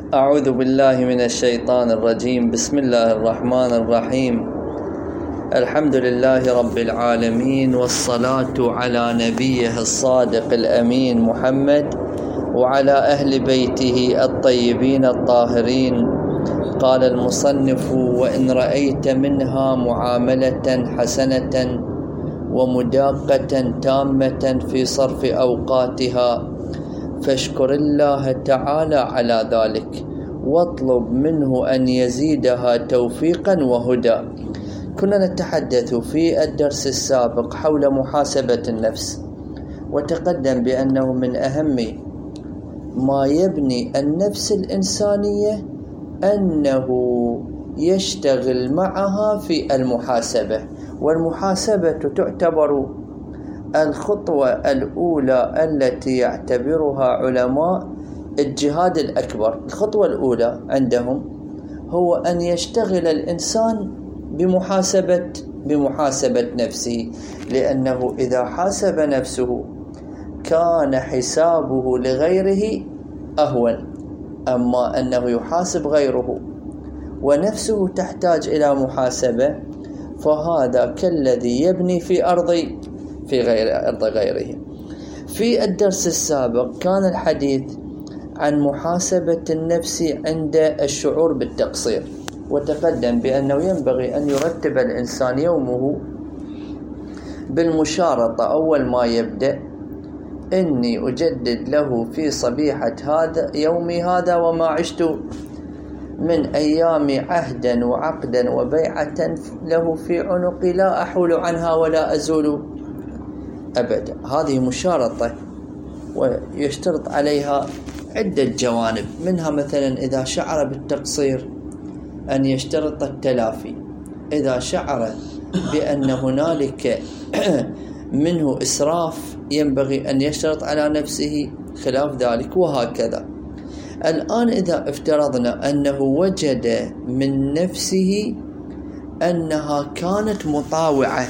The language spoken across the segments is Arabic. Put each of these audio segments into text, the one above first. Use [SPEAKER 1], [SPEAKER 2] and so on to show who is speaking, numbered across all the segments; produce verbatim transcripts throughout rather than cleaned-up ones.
[SPEAKER 1] أعوذ بالله من الشيطان الرجيم. بسم الله الرحمن الرحيم. الحمد لله رب العالمين، والصلاة على نبيه الصادق الأمين محمد وعلى أهل بيته الطيبين الطاهرين. قال المصنف: وإن رأيت منها معاملة حسنة ومداقة تامة في صرف أوقاتها فاشكر الله تعالى على ذلك، واطلب منه أن يزيدها توفيقا وهدى. كنا نتحدث في الدرس السابق حول محاسبة النفس، وتقدم بأنه من أهم ما يبني النفس الإنسانية أنه يشتغل معها في المحاسبة، والمحاسبة تعتبر الخطوة الأولى التي يعتبرها علماء الجهاد الأكبر. الخطوة الأولى عندهم هو أن يشتغل الإنسان بمحاسبة بمحاسبة نفسه، لأنه إذا حاسب نفسه كان حسابه لغيره أهون. أما أنه يحاسب غيره ونفسه تحتاج إلى محاسبة، فهذا كالذي يبني في أرض في غير أرض غيره. في الدرس السابق كان الحديث عن محاسبة النفس عند الشعور بالتقصير، وتقدم بأنه ينبغي أن يرتب الإنسان يومه بالمشارطة. أول ما يبدأ: إني أجدد له في صبيحة هذا يومي هذا وما عشت من أيام عهدا وعقدا وبيعة له في عنقي لا أحول عنها ولا أزول أبدا. هذه مشارطة، ويشترط عليها عدة جوانب، منها مثلا إذا شعر بالتقصير أن يشترط التلافي، إذا شعر بأن هنالك منه إسراف ينبغي أن يشترط على نفسه خلاف ذلك، وهكذا. الآن إذا افترضنا أنه وجد من نفسه أنها كانت مطاوعة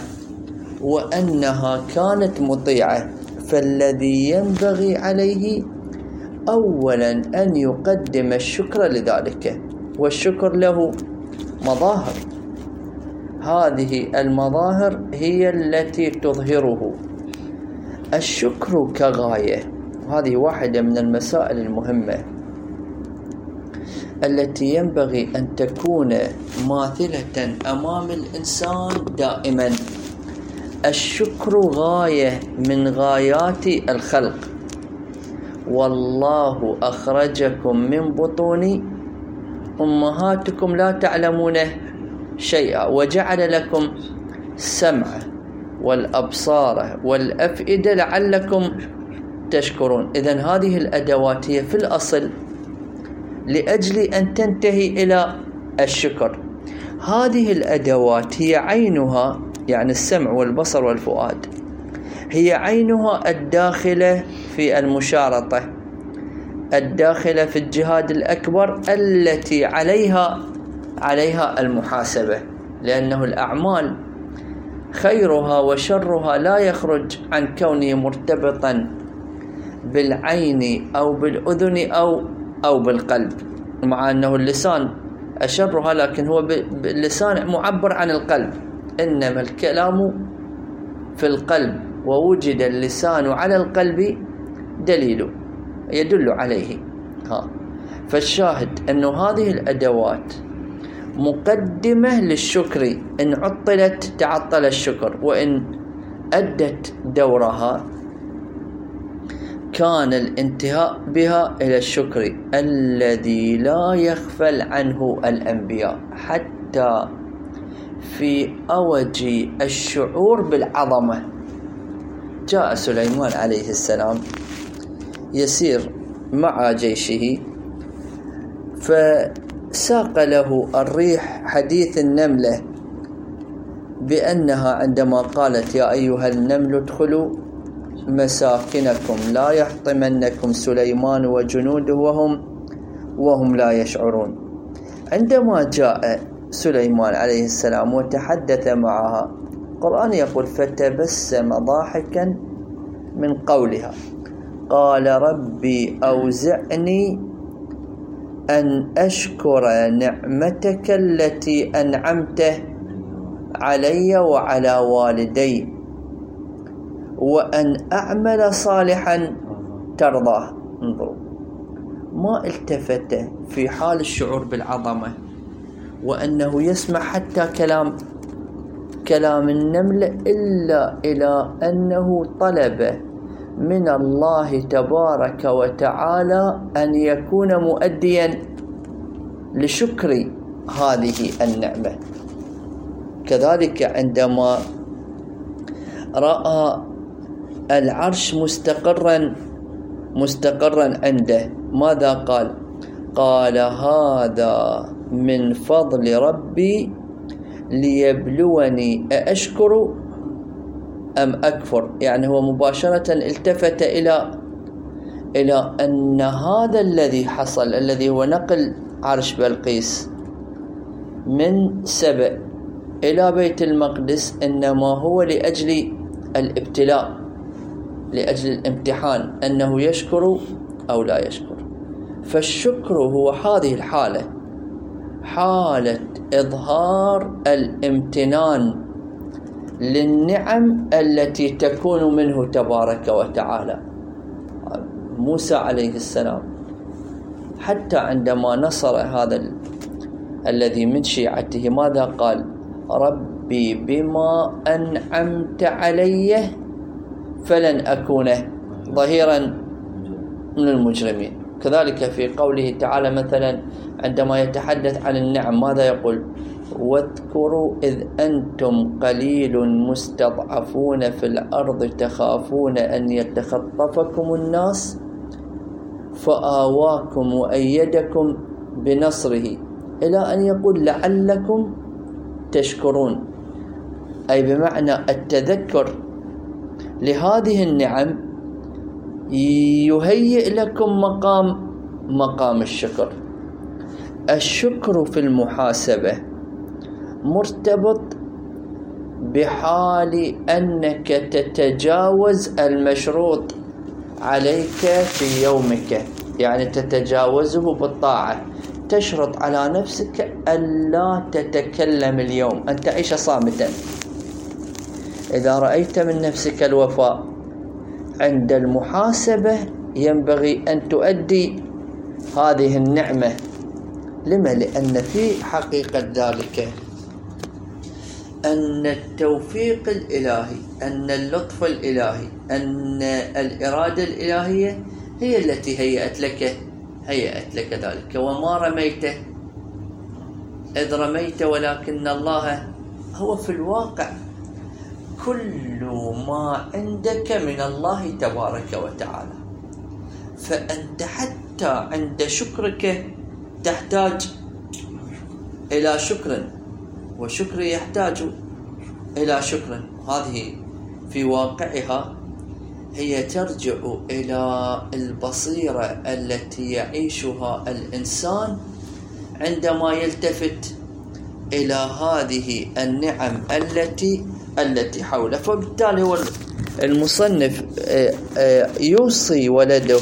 [SPEAKER 1] وأنها كانت مطيعة، فالذي ينبغي عليه أولا أن يقدم الشكر لذلك، والشكر له مظاهر. هذه المظاهر هي التي تظهره. الشكر كغاية، هذه واحدة من المسائل المهمة التي ينبغي أن تكون ماثلة أمام الإنسان دائما. الشكر غاية من غايات الخلق. والله أخرجكم من بطون أمهاتكم لا تعلمون شيئا وجعل لكم السمع والأبصار والأفئدة لعلكم تشكرون. إذن هذه الأدوات هي في الأصل لأجل أن تنتهي إلى الشكر. هذه الأدوات هي عينها، يعني السمع والبصر والفؤاد، هي عينها الداخلة في المشارطة، الداخلة في الجهاد الأكبر التي عليها عليها المحاسبة، لأنه الأعمال خيرها وشرها لا يخرج عن كونه مرتبطا بالعين أو بالأذن أو أو بالقلب، مع أنه اللسان أشرها، لكن هو باللسان معبر عن القلب، إنما الكلام في القلب، ووجد اللسان على القلب دليل يدل عليه. ها فالشاهد أن هذه الأدوات مقدمة للشكر، إن عطلت تعطل الشكر، وإن أدت دورها كان الانتهاء بها إلى الشكر الذي لا يغفل عنه الأنبياء حتى في أوج الشعور بالعظمة. جاء سليمان عليه السلام يسير مع جيشه، فساق له الريح حديث النملة بأنها عندما قالت: يا أيها النمل ادخلوا مساكنكم لا يحطمنكم سليمان وجنوده وهم وهم لا يشعرون. عندما جاء سليمان عليه السلام وتحدث معها، القرآن يقول: فتبسم ضاحكا من قولها قال: ربي أوزعني أن أشكر نعمتك التي أنعمت علي وعلى والدي، وأن أعمل صالحا ترضاه. انظروا، ما التفت في حال الشعور بالعظمة وأنه يسمع حتى كلام كلام النمل إلا إلى أنه طلب من الله تبارك وتعالى أن يكون مؤديا لشكر هذه النعمة. كذلك عندما رأى العرش مستقرا مستقرا عنده ماذا قال؟ قال هذا من فضل ربي ليبلوني أأشكر أم أكفر. يعني هو مباشرة التفت إلى إلى أن هذا الذي حصل، الذي هو نقل عرش بلقيس من سبأ إلى بيت المقدس، إنما هو لأجل الابتلاء، لأجل الامتحان، أنه يشكر أو لا يشكر. فالشكر هو هذه الحالة، حالة إظهار الامتنان للنعم التي تكون منه تبارك وتعالى. موسى عليه السلام حتى عندما نصر هذا ال... الذي من شيعته ماذا قال؟ ربي بما أنعمت علي فلن أكون ظهيرا من المجرمين. كذلك في قوله تعالى مثلا عندما يتحدث عن النعم ماذا يقول؟ واذكروا إذ أنتم قليل مستضعفون في الأرض تخافون أن يتخطفكم الناس فآواكم وأيدكم بنصره، إلى أن يقول لعلكم تشكرون، أي بمعنى التذكر لهذه النعم يهيئ لكم مقام مقام الشكر. الشكر في المحاسبة مرتبط بحال أنك تتجاوز المشروط عليك في يومك، يعني تتجاوزه بالطاعة. تشرط على نفسك ألا تتكلم اليوم، أن تعيش صامتا. إذا رأيت من نفسك الوفاء عند المحاسبة ينبغي أن تؤدي هذه النعمة. لما؟ لأن في حقيقة ذلك أن التوفيق الإلهي، أن اللطف الإلهي، أن الإرادة الإلهية هي التي هيأت لك هيأت لك ذلك. وما رميت إذ رميت ولكن الله هو في الواقع كل ما عندك من الله تبارك وتعالى. فأنت حتى عند شكرك تحتاج إلى شكر، وشكر يحتاج إلى شكر. هذه في واقعها هي ترجع إلى البصيرة التي يعيشها الإنسان عندما يلتفت إلى هذه النعم التي التي حوله. فبالتالي هو المصنف يوصي ولده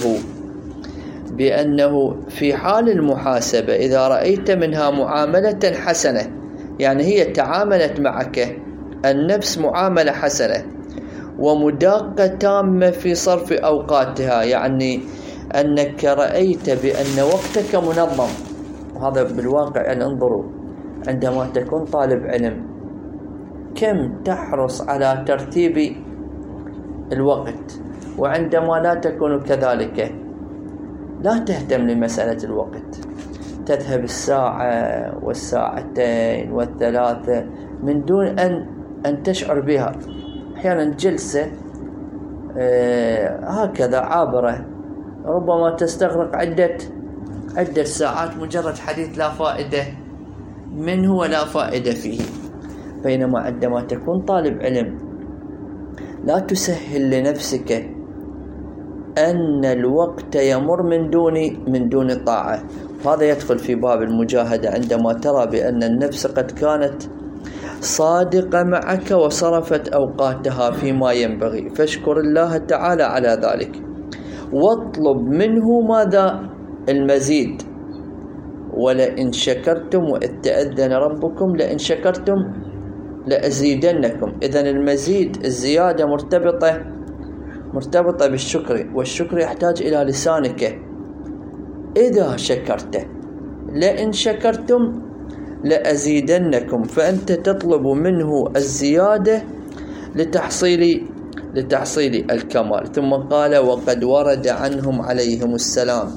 [SPEAKER 1] بأنه في حال المحاسبة إذا رأيت منها معاملة حسنة، يعني هي تعاملت معك النفس معاملة حسنة ومداقة تامة في صرف أوقاتها، يعني أنك رأيت بأن وقتك منظم. وهذا بالواقع يعني انظروا عندما تكون طالب علم كم تحرص على ترتيب الوقت، وعندما لا تكون كذلك لا تهتم لمسألة الوقت، تذهب الساعة والساعتين والثلاثة من دون أن أن تشعر بها. أحيانا جلسة آه هكذا عابرة ربما تستغرق عدة عدة ساعات، مجرد حديث لا فائدة منه ولا فائدة فيه. بينما عندما تكون طالب علم لا تسهل لنفسك أن الوقت يمر من دون من دون طاعة. هذا يدخل في باب المجاهدة، عندما ترى بأن النفس قد كانت صادقة معك وصرفت أوقاتها فيما ينبغي، فاشكر الله تعالى على ذلك واطلب منه ماذا؟ المزيد. ولئن شكرتم وإذ تأذن ربكم لئن شكرتم لأزيدنكم. إذن المزيد الزيادة مرتبطة مرتبطة بالشكر، والشكر يحتاج إلى لسانك إذا شكرته. لئن شكرتم لأزيدنكم، فأنت تطلب منه الزيادة لتحصيل لتحصيل الكمال. ثم قال وقد ورد عنهم عليهم السلام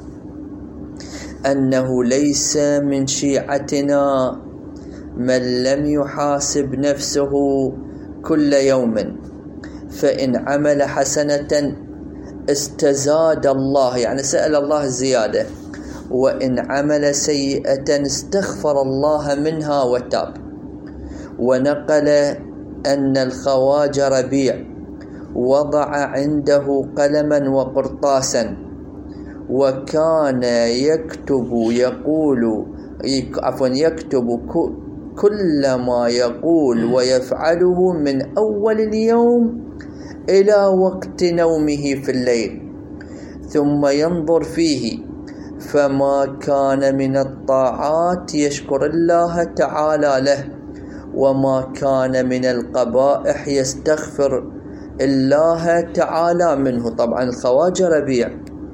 [SPEAKER 1] أنه ليس من شيعتنا من لم يحاسب نفسه كل يوم، فإن عمل حسنة استزاد الله، يعني سأل الله الزيادة، وإن عمل سيئة استغفر الله منها وتاب. ونقل أن الخواجة ربيع وضع عنده قلما وقرطاسا، وكان يكتب يقول عفوا يكتب كل ما يقول ويفعله من أول اليوم إلى وقت نومه في الليل، ثم ينظر فيه، فما كان من الطاعات يشكر الله تعالى له، وما كان من القبائح يستغفر الله تعالى منه. طبعا الخواجة ربيع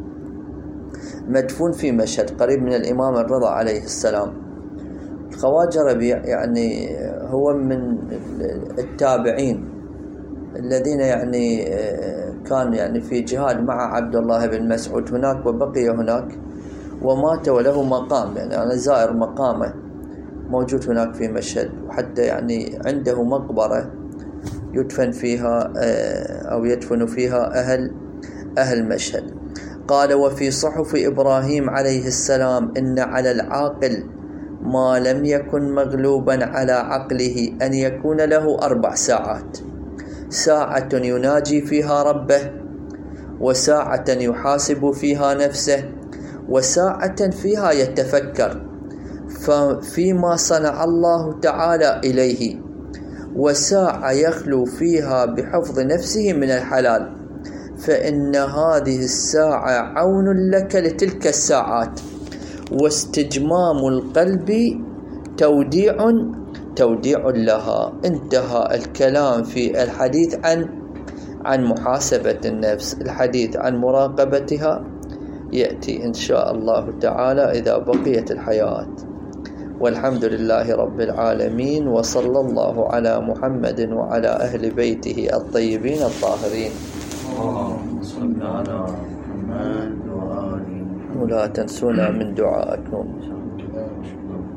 [SPEAKER 1] مدفون في مشهد قريب من الإمام الرضا عليه السلام. الخواجة ربيع يعني هو من التابعين الذين يعني كان يعني في جهاد مع عبد الله بن مسعود هناك وبقي هناك ومات وله مقام، يعني أنا زائر مقامه موجود هناك في مشهد، وحتى يعني عنده مقبرة يدفن فيها أو يدفن فيها أهل أهل مشهد. قال وفي صحف إبراهيم عليه السلام إن على العاقل ما لم يكن مغلوبا على عقله أن يكون له أربع ساعات: ساعة يناجي فيها ربه، وساعة يحاسب فيها نفسه، وساعة فيها يتفكر فيما صنع الله تعالى إليه، وساعة يخلو فيها بحفظ نفسه من الحلال، فإن هذه الساعة عون لك لتلك الساعات، واستجمام القلب توديع توديع لها. انتهى الكلام في الحديث عن عن محاسبة النفس. الحديث عن مراقبتها يأتي إن شاء الله تعالى إذا بقيت الحياة. والحمد لله رب العالمين، وصلى الله على محمد وعلى أهل بيته الطيبين الطاهرين.
[SPEAKER 2] اللهم صل على محمد وآل محمد
[SPEAKER 1] ولا تنسونا من دعائكم.